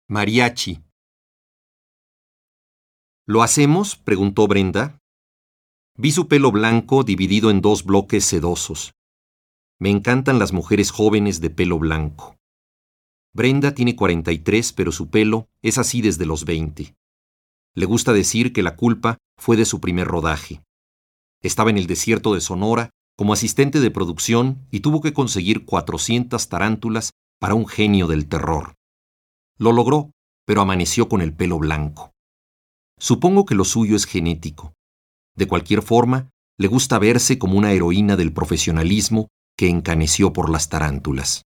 Mariachi. ¿Lo hacemos?, preguntó Brenda. Vi su pelo blanco dividido en dos bloques sedosos. Me encantan las mujeres jóvenes de pelo blanco. Brenda tiene 43, pero su pelo es así desde los 20. Le gusta decir que la culpa fue de su primer rodaje. Estaba en el desierto de Sonora como asistente de producción y tuvo que conseguir 400 tarántulas para un genio del terror. Lo logró, pero amaneció con el pelo blanco. Supongo que lo suyo es genético. De cualquier forma, le gusta verse como una heroína del profesionalismo que encaneció por las tarántulas.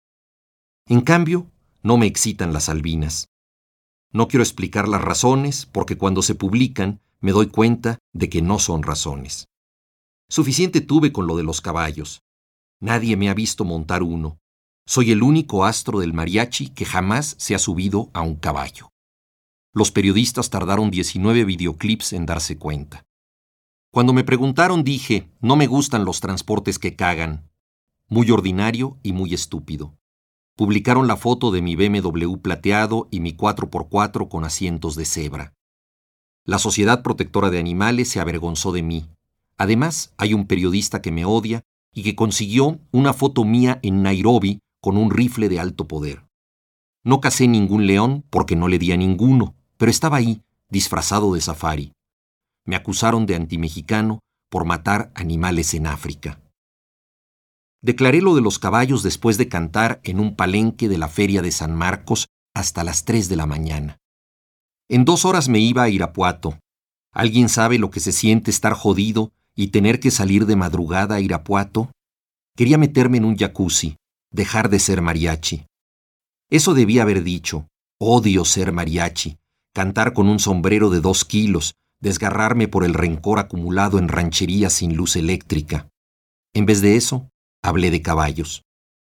En cambio, no me excitan las albinas. No quiero explicar las razones porque cuando se publican me doy cuenta de que no son razones. Suficiente tuve con lo de los caballos. Nadie me ha visto montar uno. Soy el único astro del mariachi que jamás se ha subido a un caballo. Los periodistas tardaron 19 videoclips en darse cuenta. Cuando me preguntaron dije, no me gustan los transportes que cagan. Muy ordinario y muy estúpido. Publicaron la foto de mi BMW plateado y mi 4x4 con asientos de cebra. La Sociedad Protectora de Animales se avergonzó de mí. Además, hay un periodista que me odia y que consiguió una foto mía en Nairobi con un rifle de alto poder. No cacé ningún león porque no le di a ninguno, pero estaba ahí, disfrazado de safari. Me acusaron de antimexicano por matar animales en África. Declaré lo de los caballos después de cantar en un palenque de la Feria de San Marcos hasta las 3 de la mañana. En 2 horas me iba a Irapuato. ¿Alguien sabe lo que se siente estar jodido y tener que salir de madrugada a Irapuato? Quería meterme en un jacuzzi, dejar de ser mariachi. Eso debía haber dicho, odio ser mariachi, cantar con un sombrero de 2 kilos, desgarrarme por el rencor acumulado en rancherías sin luz eléctrica. En vez de eso, hablé de caballos.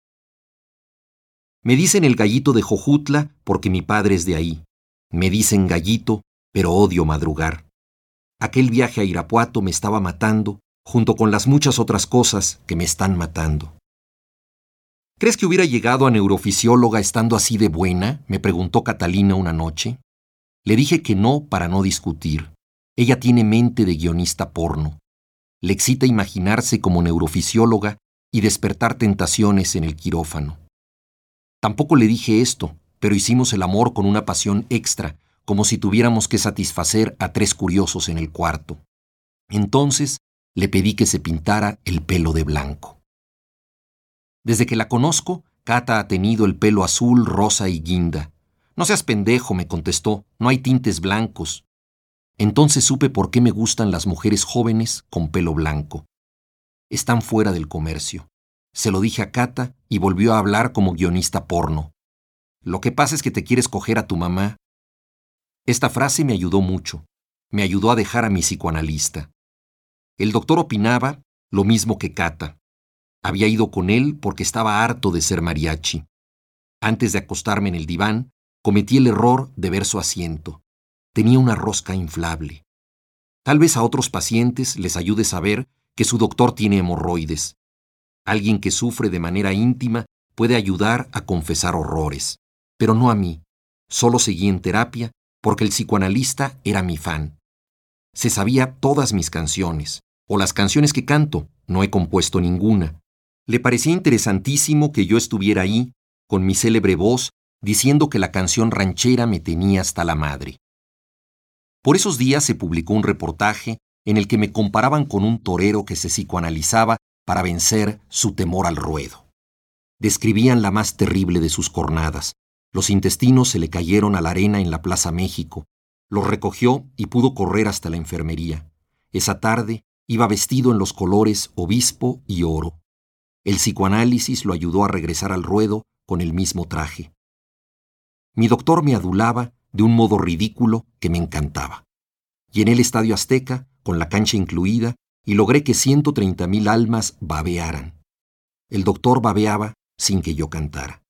Me dicen el gallito de Jojutla porque mi padre es de ahí. Me dicen gallito, pero odio madrugar. Aquel viaje a Irapuato me estaba matando, junto con las muchas otras cosas que me están matando. ¿Crees que hubiera llegado a neurofisióloga estando así de buena?, me preguntó Catalina una noche. Le dije que no para no discutir. Ella tiene mente de guionista porno. Le excita imaginarse como neurofisióloga y despertar tentaciones en el quirófano. Tampoco le dije esto, pero hicimos el amor con una pasión extra, como si tuviéramos que satisfacer a 3 curiosos en el cuarto. Entonces le pedí que se pintara el pelo de blanco. Desde que la conozco, Cata ha tenido el pelo azul, rosa y guinda. No seas pendejo, me contestó, no hay tintes blancos. Entonces supe por qué me gustan las mujeres jóvenes con pelo blanco. Están fuera del comercio. Se lo dije a Cata y volvió a hablar como guionista porno. Lo que pasa es que te quieres coger a tu mamá. Esta frase me ayudó mucho. Me ayudó a dejar a mi psicoanalista. El doctor opinaba lo mismo que Cata. Había ido con él porque estaba harto de ser mariachi. Antes de acostarme en el diván, cometí el error de ver su asiento. Tenía una rosca inflable. Tal vez a otros pacientes les ayude saber que su doctor tiene hemorroides. Alguien que sufre de manera íntima puede ayudar a confesar horrores, pero no a mí. Solo seguí en terapia porque el psicoanalista era mi fan. Se sabía todas mis canciones, o las canciones que canto, no he compuesto ninguna. Le parecía interesantísimo que yo estuviera ahí, con mi célebre voz, diciendo que la canción ranchera me tenía hasta la madre. Por esos días se publicó un reportaje en el que me comparaban con un torero que se psicoanalizaba para vencer su temor al ruedo. Describían la más terrible de sus cornadas. Los intestinos se le cayeron a la arena en la Plaza México. Los recogió y pudo correr hasta la enfermería. Esa tarde iba vestido en los colores obispo y oro. El psicoanálisis lo ayudó a regresar al ruedo con el mismo traje. Mi doctor me adulaba de un modo ridículo que me encantaba. Llené el Estadio Azteca, con la cancha incluida, y logré que 130,000 almas babearan. El doctor babeaba sin que yo cantara.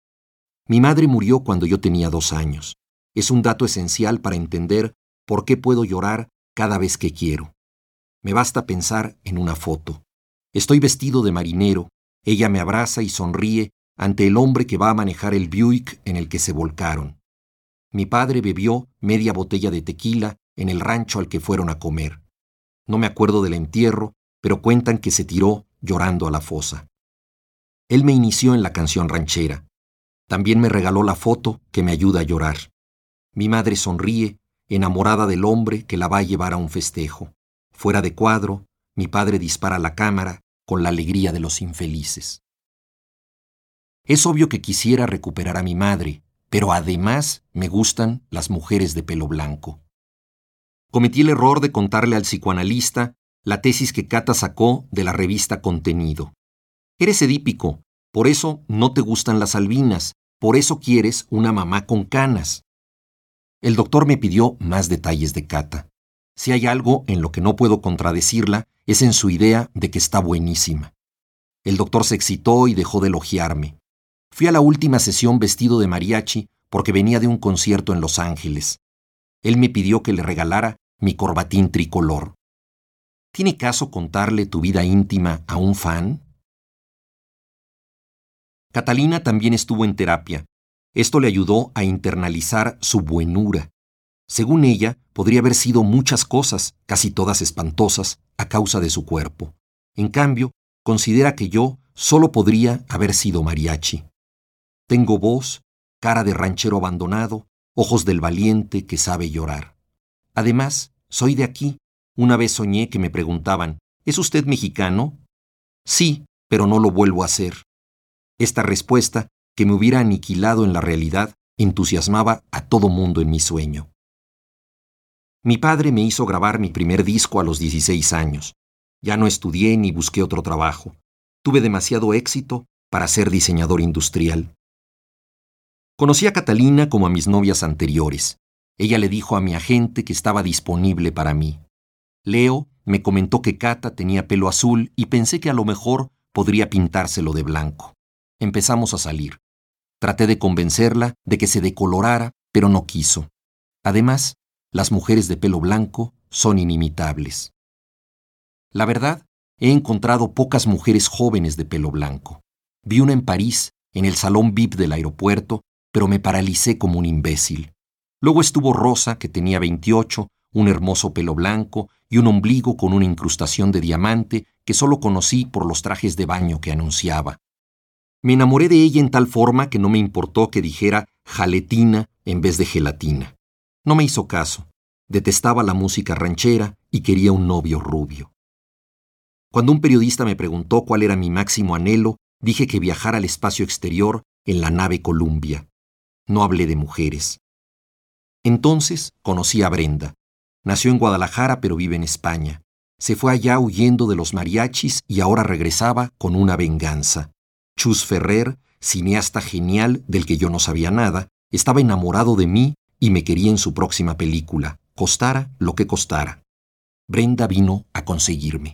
Mi madre murió cuando yo tenía 2 años. Es un dato esencial para entender por qué puedo llorar cada vez que quiero. Me basta pensar en una foto. Estoy vestido de marinero, ella me abraza y sonríe ante el hombre que va a manejar el Buick en el que se volcaron. Mi padre bebió media botella de tequila en el rancho al que fueron a comer. No me acuerdo del entierro, pero cuentan que se tiró llorando a la fosa. Él me inició en la canción ranchera. También me regaló la foto que me ayuda a llorar. Mi madre sonríe, enamorada del hombre que la va a llevar a un festejo. Fuera de cuadro, mi padre dispara la cámara con la alegría de los infelices. Es obvio que quisiera recuperar a mi madre, pero además me gustan las mujeres de pelo blanco. Cometí el error de contarle al psicoanalista la tesis que Cata sacó de la revista Contenido. Eres edípico, por eso no te gustan las albinas, por eso quieres una mamá con canas. El doctor me pidió más detalles de Cata. Si hay algo en lo que no puedo contradecirla, es en su idea de que está buenísima. El doctor se excitó y dejó de elogiarme. Fui a la última sesión vestido de mariachi porque venía de un concierto en Los Ángeles. Él me pidió que le regalara mi corbatín tricolor. ¿Tiene caso contarle tu vida íntima a un fan? Catalina también estuvo en terapia. Esto le ayudó a internalizar su buenura. Según ella, podría haber sido muchas cosas, casi todas espantosas, a causa de su cuerpo. En cambio, considera que yo solo podría haber sido mariachi. Tengo voz, cara de ranchero abandonado, ojos del valiente que sabe llorar. Además, soy de aquí. Una vez soñé que me preguntaban, ¿es usted mexicano? Sí, pero no lo vuelvo a hacer. Esta respuesta, que me hubiera aniquilado en la realidad, entusiasmaba a todo mundo en mi sueño. Mi padre me hizo grabar mi primer disco a los 16 años. Ya no estudié ni busqué otro trabajo. Tuve demasiado éxito para ser diseñador industrial. Conocí a Catalina como a mis novias anteriores. Ella le dijo a mi agente que estaba disponible para mí. Leo me comentó que Cata tenía pelo azul y pensé que a lo mejor podría pintárselo de blanco. Empezamos a salir. Traté de convencerla de que se decolorara, pero no quiso. Además, las mujeres de pelo blanco son inimitables. La verdad, he encontrado pocas mujeres jóvenes de pelo blanco. Vi una en París, en el salón VIP del aeropuerto, pero me paralicé como un imbécil. Luego estuvo Rosa, que tenía 28, un hermoso pelo blanco y un ombligo con una incrustación de diamante que solo conocí por los trajes de baño que anunciaba. Me enamoré de ella en tal forma que no me importó que dijera jaletina en vez de gelatina. No me hizo caso. Detestaba la música ranchera y quería un novio rubio. Cuando un periodista me preguntó cuál era mi máximo anhelo, dije que viajar al espacio exterior en la nave Columbia. No hablé de mujeres. Entonces conocí a Brenda. Nació en Guadalajara pero vive en España. Se fue allá huyendo de los mariachis y ahora regresaba con una venganza. Chus Ferrer, cineasta genial del que yo no sabía nada, estaba enamorado de mí y me quería en su próxima película, costara lo que costara. Brenda vino a conseguirme.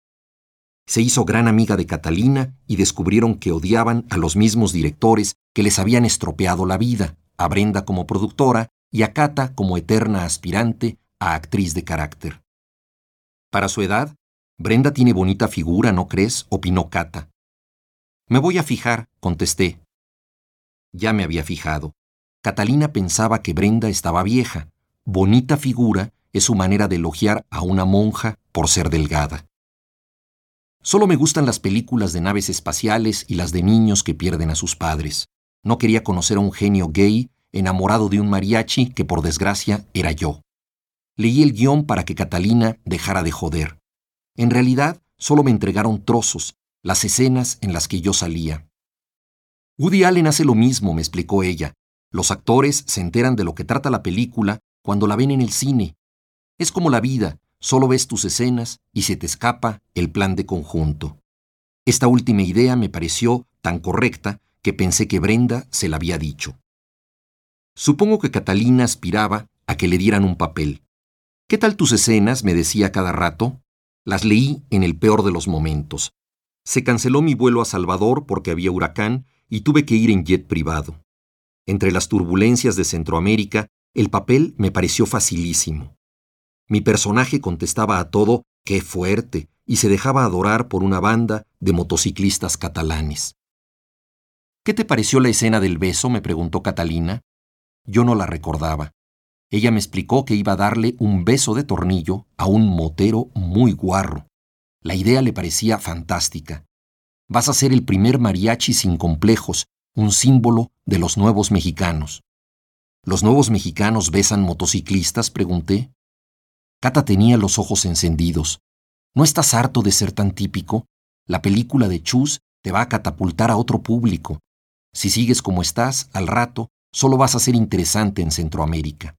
Se hizo gran amiga de Catalina y descubrieron que odiaban a los mismos directores que les habían estropeado la vida, a Brenda como productora y a Cata como eterna aspirante a actriz de carácter. Para su edad, Brenda tiene bonita figura, ¿no crees?, opinó Cata. Me voy a fijar, contesté. Ya me había fijado. Catalina pensaba que Brenda estaba vieja. Bonita figura es su manera de elogiar a una monja por ser delgada. Solo me gustan las películas de naves espaciales y las de niños que pierden a sus padres. No quería conocer a un genio gay enamorado de un mariachi que por desgracia era yo. Leí el guión para que Catalina dejara de joder. En realidad, solo me entregaron trozos, las escenas en las que yo salía. Woody Allen hace lo mismo, me explicó ella. Los actores se enteran de lo que trata la película cuando la ven en el cine. Es como la vida, solo ves tus escenas y se te escapa el plan de conjunto. Esta última idea me pareció tan correcta que pensé que Brenda se la había dicho. Supongo que Catalina aspiraba a que le dieran un papel. ¿Qué tal tus escenas?, me decía cada rato. Las leí en el peor de los momentos. Se canceló mi vuelo a Salvador porque había huracán y tuve que ir en jet privado. Entre las turbulencias de Centroamérica, el papel me pareció facilísimo. Mi personaje contestaba a todo ¡qué fuerte! Y se dejaba adorar por una banda de motociclistas catalanes. ¿Qué te pareció la escena del beso?, me preguntó Catalina. Yo no la recordaba. Ella me explicó que iba a darle un beso de tornillo a un motero muy guarro. La idea le parecía fantástica. Vas a ser el primer mariachi sin complejos, un símbolo de los nuevos mexicanos. ¿Los nuevos mexicanos besan motociclistas?, pregunté. Cata tenía los ojos encendidos. ¿No estás harto de ser tan típico? La película de Chus te va a catapultar a otro público. Si sigues como estás, al rato, solo vas a ser interesante en Centroamérica.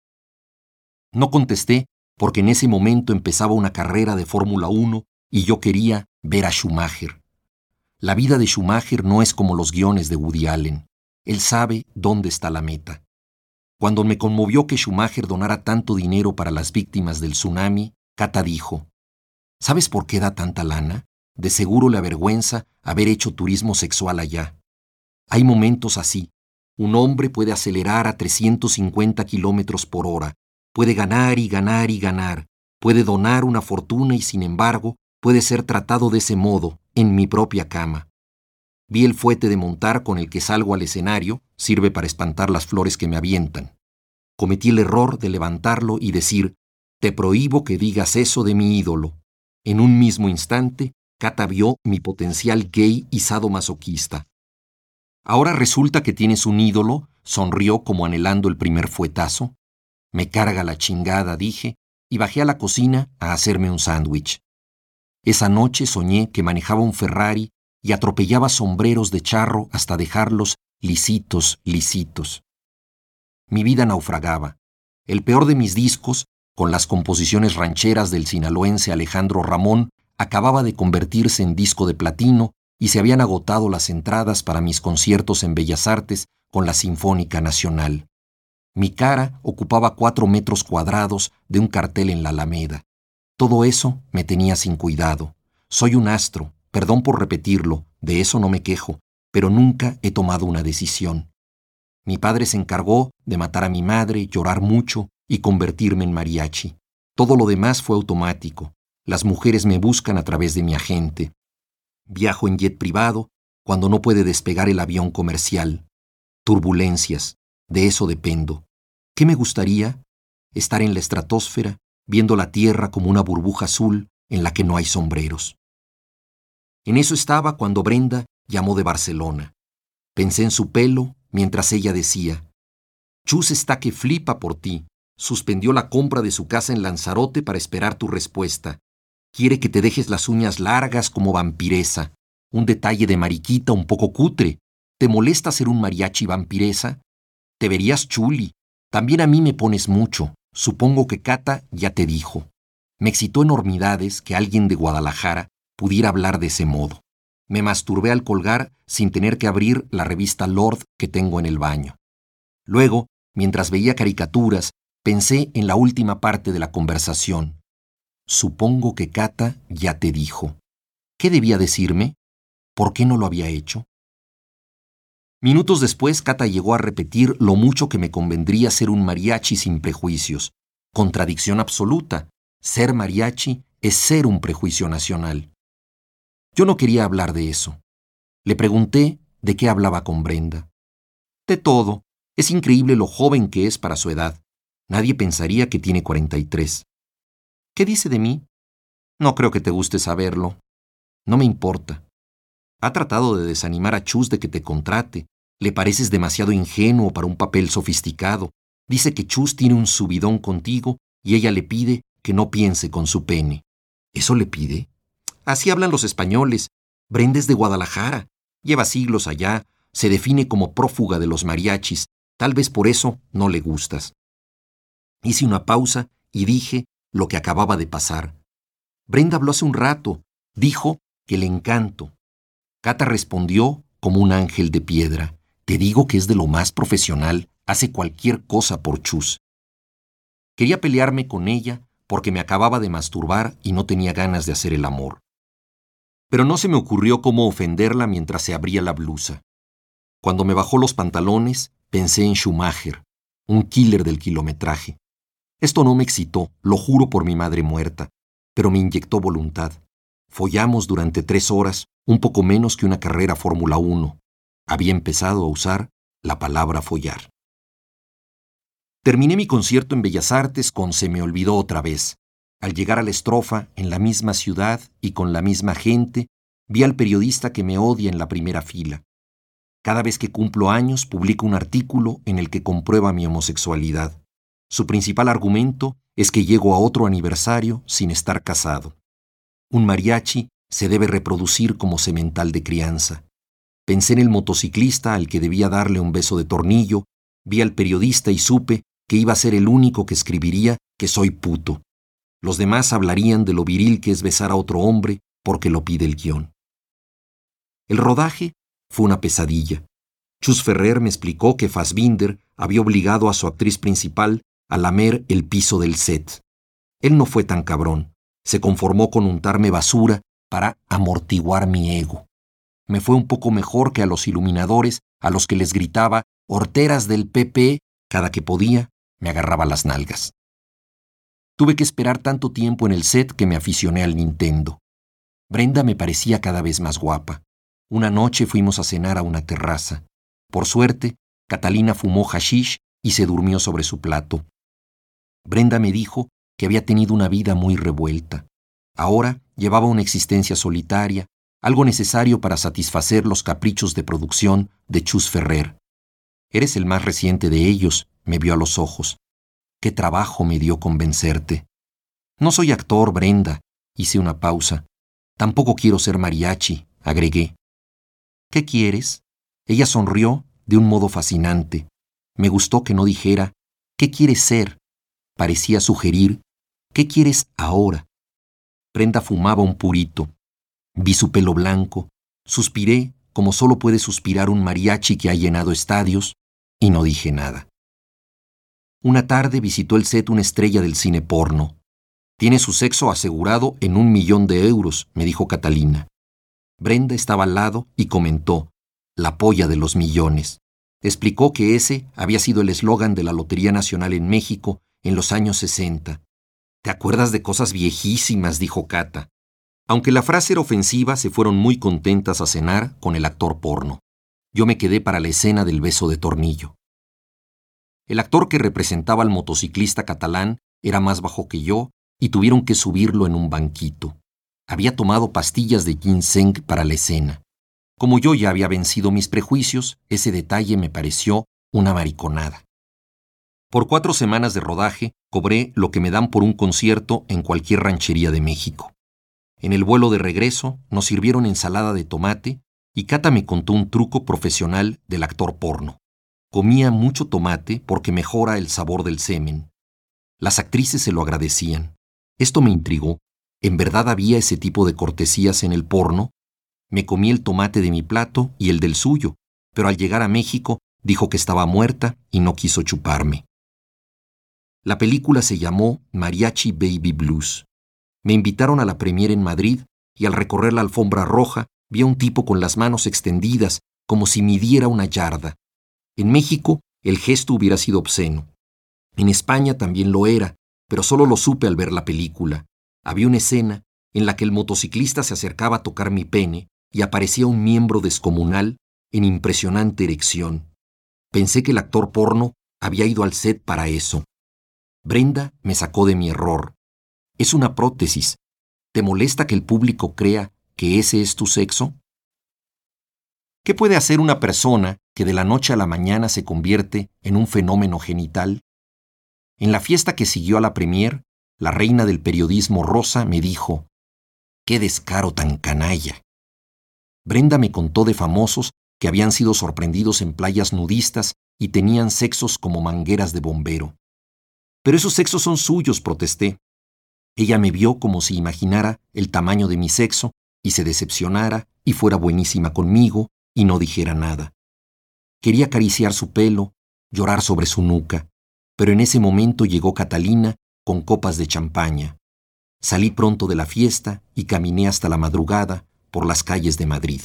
No contesté porque en ese momento empezaba una carrera de Fórmula 1 y yo quería ver a Schumacher. La vida de Schumacher no es como los guiones de Woody Allen. Él sabe dónde está la meta. Cuando me conmovió que Schumacher donara tanto dinero para las víctimas del tsunami, Cata dijo: ¿sabes por qué da tanta lana? De seguro le avergüenza haber hecho turismo sexual allá. Hay momentos así. Un hombre puede acelerar a 350 kilómetros por hora, puede ganar y ganar y ganar, puede donar una fortuna y sin embargo puede ser tratado de ese modo en mi propia cama. Vi el fuete de montar con el que salgo al escenario, sirve para espantar las flores que me avientan. Cometí el error de levantarlo y decir: te prohíbo que digas eso de mi ídolo. En un mismo instante, Cata vio mi potencial gay y sadomasoquista. Ahora resulta que tienes un ídolo, sonrió como anhelando el primer fuetazo. Me carga la chingada, dije, y bajé a la cocina a hacerme un sándwich. Esa noche soñé que manejaba un Ferrari y atropellaba sombreros de charro hasta dejarlos lisitos, lisitos. Mi vida naufragaba. El peor de mis discos, con las composiciones rancheras del sinaloense Alejandro Ramón, acababa de convertirse en disco de platino y se habían agotado las entradas para mis conciertos en Bellas Artes con la Sinfónica Nacional. Mi cara ocupaba 4 metros cuadrados de un cartel en la Alameda. Todo eso me tenía sin cuidado. Soy un astro, perdón por repetirlo, de eso no me quejo, pero nunca he tomado una decisión. Mi padre se encargó de matar a mi madre, llorar mucho y convertirme en mariachi. Todo lo demás fue automático. Las mujeres me buscan a través de mi agente. Viajo en jet privado cuando no puede despegar el avión comercial. Turbulencias, de eso dependo. ¿Qué me gustaría? Estar en la estratosfera, viendo la Tierra como una burbuja azul en la que no hay sombreros. En eso estaba cuando Brenda llamó de Barcelona. Pensé en su pelo mientras ella decía: Chus está que flipa por ti. Suspendió la compra de su casa en Lanzarote para esperar tu respuesta. Quiere que te dejes las uñas largas como vampiresa. Un detalle de mariquita un poco cutre. ¿Te molesta ser un mariachi vampiresa? Te verías chuli. También a mí me pones mucho. Supongo que Cata ya te dijo. Me excitó enormidades que alguien de Guadalajara pudiera hablar de ese modo. Me masturbé al colgar sin tener que abrir la revista Lord que tengo en el baño. Luego, mientras veía caricaturas, pensé en la última parte de la conversación. Supongo que Cata ya te dijo. ¿Qué debía decirme? ¿Por qué no lo había hecho? Minutos después, Cata llegó a repetir lo mucho que me convendría ser un mariachi sin prejuicios. Contradicción absoluta. Ser mariachi es ser un prejuicio nacional. Yo no quería hablar de eso. Le pregunté de qué hablaba con Brenda. De todo. Es increíble lo joven que es para su edad. Nadie pensaría que tiene 43. ¿Qué dice de mí? No creo que te guste saberlo. No me importa. Ha tratado de desanimar a Chus de que te contrate. Le pareces demasiado ingenuo para un papel sofisticado. Dice que Chus tiene un subidón contigo y ella le pide que no piense con su pene. ¿Eso le pide? Así hablan los españoles. Brenda es de Guadalajara. Lleva siglos allá. Se define como prófuga de los mariachis. Tal vez por eso no le gustas. Hice una pausa y dije lo que acababa de pasar. Brenda habló hace un rato. Dijo que le encanto. Cata respondió como un ángel de piedra. Te digo que es de lo más profesional. Hace cualquier cosa por Chus. Quería pelearme con ella porque me acababa de masturbar y no tenía ganas de hacer el amor. Pero no se me ocurrió cómo ofenderla mientras se abría la blusa. Cuando me bajó los pantalones, pensé en Schumacher, un killer del kilometraje. Esto no me excitó, lo juro por mi madre muerta, pero me inyectó voluntad. Follamos durante 3 horas, un poco menos que una carrera Fórmula 1. Había empezado a usar la palabra follar. Terminé mi concierto en Bellas Artes con Se me olvidó otra vez. Al llegar a la estrofa, en la misma ciudad y con la misma gente, vi al periodista que me odia en la primera fila. Cada vez que cumplo años, publico un artículo en el que comprueba mi homosexualidad. Su principal argumento es que llego a otro aniversario sin estar casado. Un mariachi se debe reproducir como semental de crianza. Pensé en el motociclista al que debía darle un beso de tornillo, vi al periodista y supe que iba a ser el único que escribiría que soy puto. Los demás hablarían de lo viril que es besar a otro hombre porque lo pide el guión. El rodaje fue una pesadilla. Chus Ferrer me explicó que Fassbinder había obligado a su actriz principal a lamer el piso del set. Él no fue tan cabrón. Se conformó con untarme basura para amortiguar mi ego. Me fue un poco mejor que a los iluminadores a los que les gritaba «horteras del PP» cada que podía, me agarraba las nalgas. Tuve que esperar tanto tiempo en el set que me aficioné al Nintendo. Brenda me parecía cada vez más guapa. Una noche fuimos a cenar a una terraza. Por suerte, Catalina fumó hashish y se durmió sobre su plato. Brenda me dijo que había tenido una vida muy revuelta. Ahora llevaba una existencia solitaria, algo necesario para satisfacer los caprichos de producción de Chus Ferrer. Eres el más reciente de ellos, me vio a los ojos. Qué trabajo me dio convencerte. No soy actor, Brenda, hice una pausa. Tampoco quiero ser mariachi, agregué. ¿Qué quieres? Ella sonrió de un modo fascinante. Me gustó que no dijera, ¿qué quieres ser? Parecía sugerir, ¿qué quieres ahora? Brenda fumaba un purito. Vi su pelo blanco, suspiré como solo puede suspirar un mariachi que ha llenado estadios, y no dije nada. Una tarde visitó el set una estrella del cine porno. Tiene su sexo asegurado en 1.000.000 de euros, me dijo Catalina. Brenda estaba al lado y comentó, la polla de los millones. Explicó que ese había sido el eslogan de la Lotería Nacional en México en los años 60. ¿Te acuerdas de cosas viejísimas?, dijo Cata. Aunque la frase era ofensiva, se fueron muy contentas a cenar con el actor porno. Yo me quedé para la escena del beso de tornillo. El actor que representaba al motociclista catalán era más bajo que yo y tuvieron que subirlo en un banquito. Había tomado pastillas de ginseng para la escena. Como yo ya había vencido mis prejuicios, ese detalle me pareció una mariconada. Por 4 semanas de rodaje, cobré lo que me dan por un concierto en cualquier ranchería de México. En el vuelo de regreso, nos sirvieron ensalada de tomate y Cata me contó un truco profesional del actor porno. Comía mucho tomate porque mejora el sabor del semen. Las actrices se lo agradecían. Esto me intrigó. ¿En verdad había ese tipo de cortesías en el porno? Me comí el tomate de mi plato y el del suyo, pero al llegar a México dijo que estaba muerta y no quiso chuparme. La película se llamó Mariachi Baby Blues. Me invitaron a la premiere en Madrid y al recorrer la alfombra roja vi a un tipo con las manos extendidas como si midiera una yarda. En México el gesto hubiera sido obsceno. En España también lo era, pero solo lo supe al ver la película. Había una escena en la que el motociclista se acercaba a tocar mi pene y aparecía un miembro descomunal en impresionante erección. Pensé que el actor porno había ido al set para eso. Brenda me sacó de mi error. Es una prótesis. ¿Te molesta que el público crea que ese es tu sexo? ¿Qué puede hacer una persona que de la noche a la mañana se convierte en un fenómeno genital? En la fiesta que siguió a la premier, la reina del periodismo Rosa me dijo, ¡qué descaro tan canalla! Brenda me contó de famosos que habían sido sorprendidos en playas nudistas y tenían sexos como mangueras de bombero. Pero esos sexos son suyos, protesté. Ella me vio como si imaginara el tamaño de mi sexo y se decepcionara y fuera buenísima conmigo y no dijera nada. Quería acariciar su pelo, llorar sobre su nuca, pero en ese momento llegó Catalina con copas de champaña. Salí pronto de la fiesta y caminé hasta la madrugada por las calles de Madrid.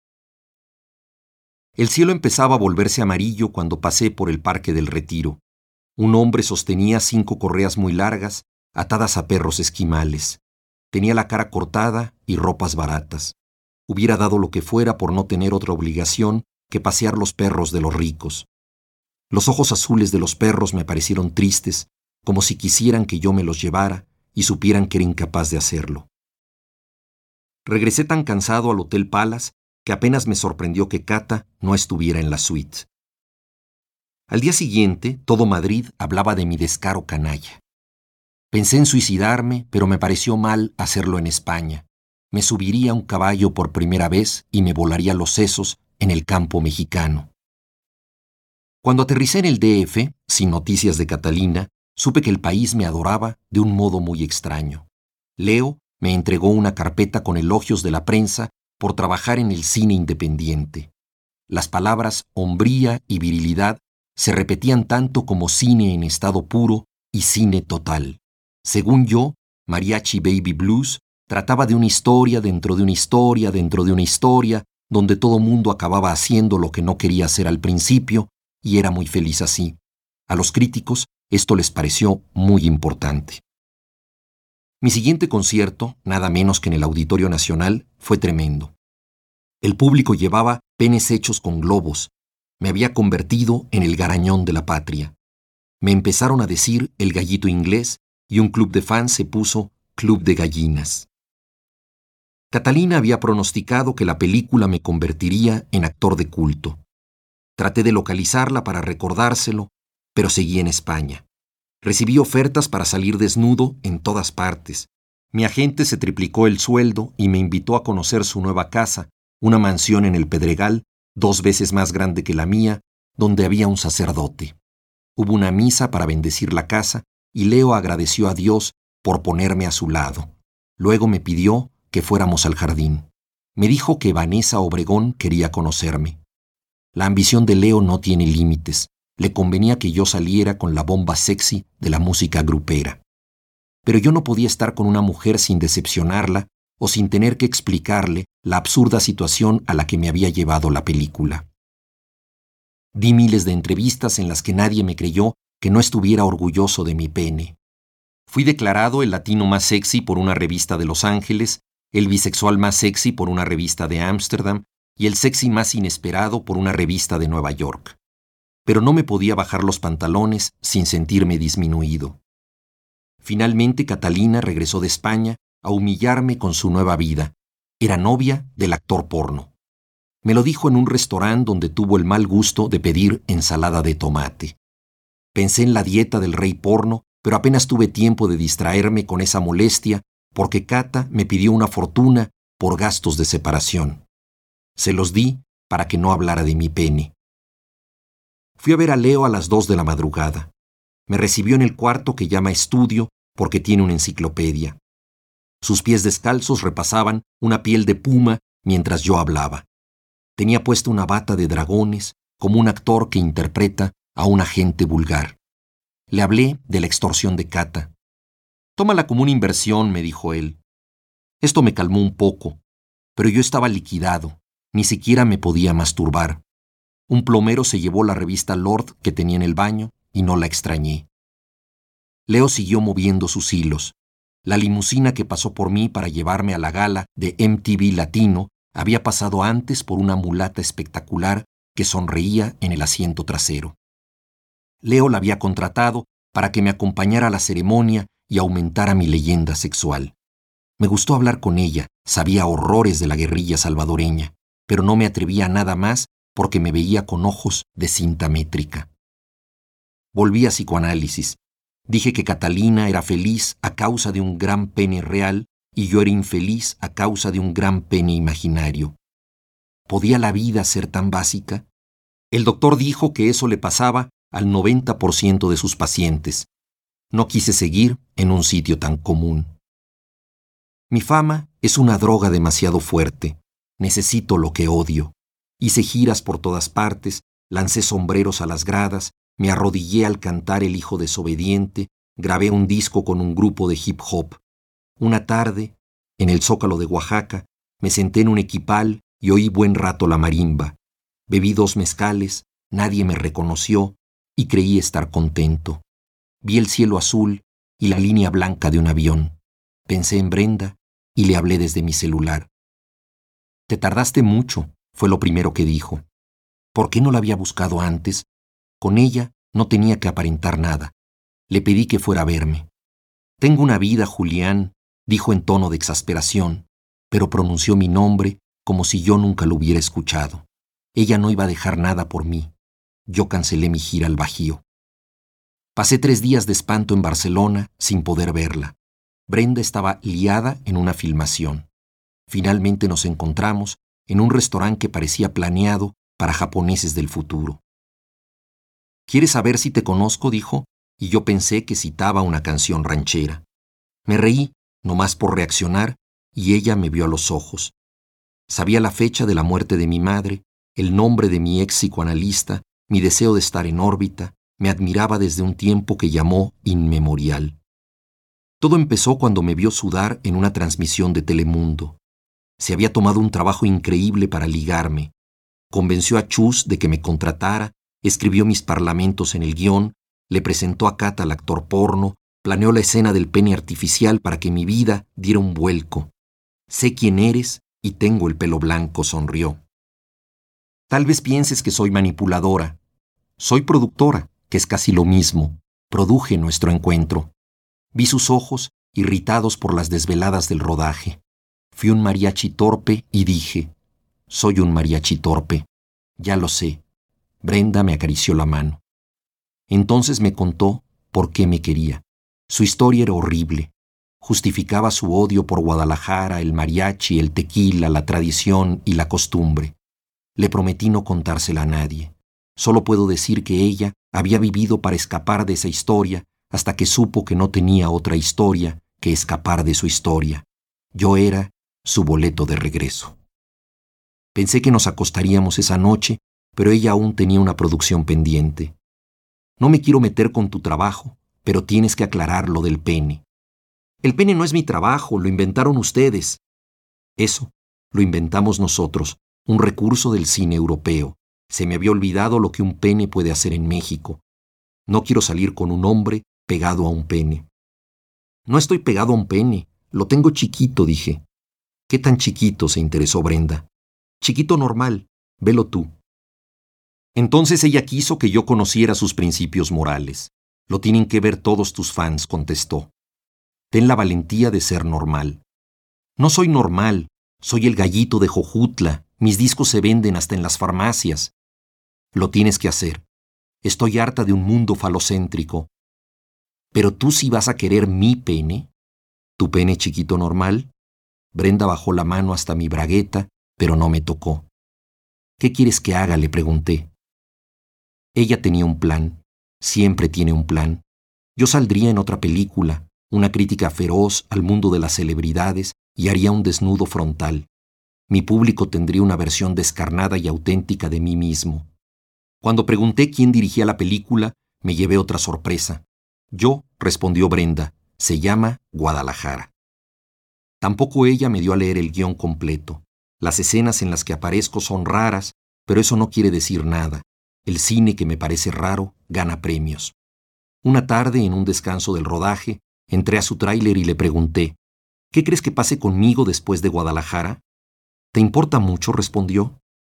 El cielo empezaba a volverse amarillo cuando pasé por el Parque del Retiro. Un hombre sostenía 5 correas muy largas atadas a perros esquimales. Tenía la cara cortada y ropas baratas. Hubiera dado lo que fuera por no tener otra obligación que pasear los perros de los ricos. Los ojos azules de los perros me parecieron tristes, como si quisieran que yo me los llevara y supieran que era incapaz de hacerlo. Regresé tan cansado al Hotel Palace que apenas me sorprendió que Cata no estuviera en la suite. Al día siguiente, todo Madrid hablaba de mi descaro canalla. Pensé en suicidarme, pero me pareció mal hacerlo en España. Me subiría a un caballo por primera vez y me volaría los sesos en el campo mexicano. Cuando aterricé en el DF, sin noticias de Catalina, supe que el país me adoraba de un modo muy extraño. Leo me entregó una carpeta con elogios de la prensa por trabajar en el cine independiente. Las palabras hombría y virilidad se repetían tanto como cine en estado puro y cine total. Según yo, Mariachi Baby Blues trataba de una historia dentro de una historia dentro de una historia, donde todo mundo acababa haciendo lo que no quería hacer al principio, y era muy feliz así. A los críticos esto les pareció muy importante. Mi siguiente concierto, nada menos que en el Auditorio Nacional, fue tremendo. El público llevaba penes hechos con globos. Me había convertido en el garañón de la patria. Me empezaron a decir el gallito inglés y un club de fans se puso Club de Gallinas. Catalina había pronosticado que la película me convertiría en actor de culto. Traté de localizarla para recordárselo, pero seguí en España. Recibí ofertas para salir desnudo en todas partes. Mi agente se triplicó el sueldo y me invitó a conocer su nueva casa, una mansión en el Pedregal, 2 veces más grande que la mía, donde había un sacerdote. Hubo una misa para bendecir la casa y Leo agradeció a Dios por ponerme a su lado. Luego me pidió que fuéramos al jardín. Me dijo que Vanessa Obregón quería conocerme. La ambición de Leo no tiene límites. Le convenía que yo saliera con la bomba sexy de la música grupera. Pero yo no podía estar con una mujer sin decepcionarla o sin tener que explicarle la absurda situación a la que me había llevado la película. Di miles de entrevistas en las que nadie me creyó que no estuviera orgulloso de mi pene. Fui declarado el latino más sexy por una revista de Los Ángeles, el bisexual más sexy por una revista de Ámsterdam y el sexy más inesperado por una revista de Nueva York. Pero no me podía bajar los pantalones sin sentirme disminuido. Finalmente Catalina regresó de España a humillarme con su nueva vida. Era novia del actor porno. Me lo dijo en un restaurante donde tuvo el mal gusto de pedir ensalada de tomate. Pensé en la dieta del rey porno, pero apenas tuve tiempo de distraerme con esa molestia porque Cata me pidió una fortuna por gastos de separación. Se los di para que no hablara de mi pene. Fui a ver a Leo a las 2 de la madrugada. Me recibió en el cuarto que llama estudio porque tiene una enciclopedia. Sus pies descalzos repasaban una piel de puma mientras yo hablaba. Tenía puesta una bata de dragones como un actor que interpreta a un agente vulgar. Le hablé de la extorsión de Cata. Tómala como una inversión, me dijo él. Esto me calmó un poco, pero yo estaba liquidado, ni siquiera me podía masturbar. Un plomero se llevó la revista Lord que tenía en el baño y no la extrañé. Leo siguió moviendo sus hilos. La limusina que pasó por mí para llevarme a la gala de MTV Latino había pasado antes por una mulata espectacular que sonreía en el asiento trasero. Leo la había contratado para que me acompañara a la ceremonia y aumentara mi leyenda sexual. Me gustó hablar con ella, sabía horrores de la guerrilla salvadoreña, pero no me atrevía a nada más porque me veía con ojos de cinta métrica. Volví a psicoanálisis. Dije que Catalina era feliz a causa de un gran pene real y yo era infeliz a causa de un gran pene imaginario. ¿Podía la vida ser tan básica? El doctor dijo que eso le pasaba al 90% de sus pacientes. No quise seguir en un sitio tan común. Mi fama es una droga demasiado fuerte. Necesito lo que odio. Hice giras por todas partes, lancé sombreros a las gradas, me arrodillé al cantar El hijo desobediente, grabé un disco con un grupo de hip hop. Una tarde, en el Zócalo de Oaxaca, me senté en un equipal y oí buen rato la marimba. Bebí 2 mezcales, nadie me reconoció y creí estar contento. Vi el cielo azul y la línea blanca de un avión. Pensé en Brenda y le hablé desde mi celular. «Te tardaste mucho», fue lo primero que dijo. ¿Por qué no la había buscado antes? Con ella no tenía que aparentar nada. Le pedí que fuera a verme. «Tengo una vida, Julián», dijo en tono de exasperación, pero pronunció mi nombre como si yo nunca lo hubiera escuchado. Ella no iba a dejar nada por mí. Yo cancelé mi gira al Bajío. Pasé 3 días de espanto en Barcelona sin poder verla. Brenda estaba liada en una filmación. Finalmente nos encontramos en un restaurante que parecía planeado para japoneses del futuro. «¿Quieres saber si te conozco?», dijo, y yo pensé que citaba una canción ranchera. Me reí, nomás por reaccionar, y ella me vio a los ojos. Sabía la fecha de la muerte de mi madre, el nombre de mi ex psicoanalista, mi deseo de estar en órbita, me admiraba desde un tiempo que llamó inmemorial. Todo empezó cuando me vio sudar en una transmisión de Telemundo. Se había tomado un trabajo increíble para ligarme. Convenció a Chus de que me contratara, escribió mis parlamentos en el guión, le presentó a Cata al actor porno, planeó la escena del pene artificial para que mi vida diera un vuelco. «Sé quién eres y tengo el pelo blanco», sonrió. «Tal vez pienses que soy manipuladora. Soy productora, que es casi lo mismo. Produje nuestro encuentro». Vi sus ojos, irritados por las desveladas del rodaje. Fui un mariachi torpe y dije, «Soy un mariachi torpe. Ya lo sé». Brenda me acarició la mano. Entonces me contó por qué me quería. Su historia era horrible. Justificaba su odio por Guadalajara, el mariachi, el tequila, la tradición y la costumbre. Le prometí no contársela a nadie. Solo puedo decir que ella había vivido para escapar de esa historia hasta que supo que no tenía otra historia que escapar de su historia. Yo era su boleto de regreso. Pensé que nos acostaríamos esa noche, pero ella aún tenía una producción pendiente. «No me quiero meter con tu trabajo, pero tienes que aclarar lo del pene». «El pene no es mi trabajo, lo inventaron ustedes». «Eso, lo inventamos nosotros, un recurso del cine europeo. Se me había olvidado lo que un pene puede hacer en México. No quiero salir con un hombre pegado a un pene». «No estoy pegado a un pene, lo tengo chiquito», dije. «¿Qué tan chiquito?», se interesó Brenda. «Chiquito normal, velo tú». Entonces ella quiso que yo conociera sus principios morales. «Lo tienen que ver todos tus fans», contestó. «Ten la valentía de ser normal». «No soy normal, soy el gallito de Jojutla. Mis discos se venden hasta en las farmacias». «Lo tienes que hacer. Estoy harta de un mundo falocéntrico». «Pero tú sí vas a querer mi pene». «¿Tu pene chiquito normal?» Brenda bajó la mano hasta mi bragueta, pero no me tocó. «¿Qué quieres que haga?», le pregunté. Ella tenía un plan. Siempre tiene un plan. Yo saldría en otra película, una crítica feroz al mundo de las celebridades, y haría un desnudo frontal. Mi público tendría una versión descarnada y auténtica de mí mismo. Cuando pregunté quién dirigía la película, me llevé otra sorpresa. «Yo», respondió Brenda, «se llama Guadalajara». Tampoco ella me dio a leer el guión completo. Las escenas en las que aparezco son raras, pero eso no quiere decir nada. El cine que me parece raro gana premios. Una tarde, en un descanso del rodaje, entré a su tráiler y le pregunté, «¿Qué crees que pase conmigo después de Guadalajara?». «¿Te importa mucho?», respondió.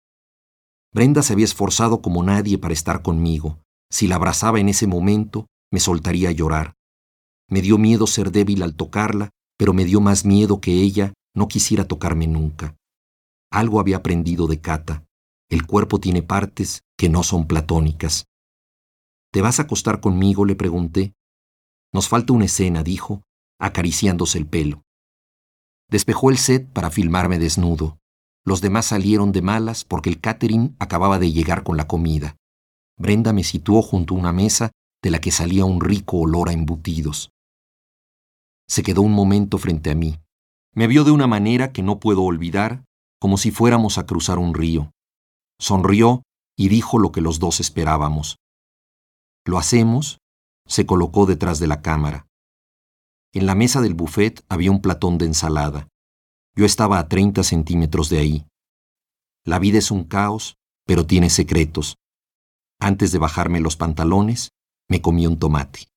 Brenda se había esforzado como nadie para estar conmigo. Si la abrazaba en ese momento, me soltaría a llorar. Me dio miedo ser débil al tocarla, pero me dio más miedo que ella no quisiera tocarme nunca. Algo había aprendido de Cata. El cuerpo tiene partes que no son platónicas. «¿Te vas a acostar conmigo?», le pregunté. «Nos falta una escena», dijo, acariciándose el pelo. Despejó el set para filmarme desnudo. Los demás salieron de malas porque el catering acababa de llegar con la comida. Brenda me situó junto a una mesa de la que salía un rico olor a embutidos. Se quedó un momento frente a mí. Me vio de una manera que no puedo olvidar, como si fuéramos a cruzar un río. Sonrió y dijo lo que los dos esperábamos. «¿Lo hacemos?». Se colocó detrás de la cámara. En la mesa del buffet había un platón de ensalada. Yo estaba a 30 centímetros de ahí. La vida es un caos, pero tiene secretos. Antes de bajarme los pantalones, me comí un tomate.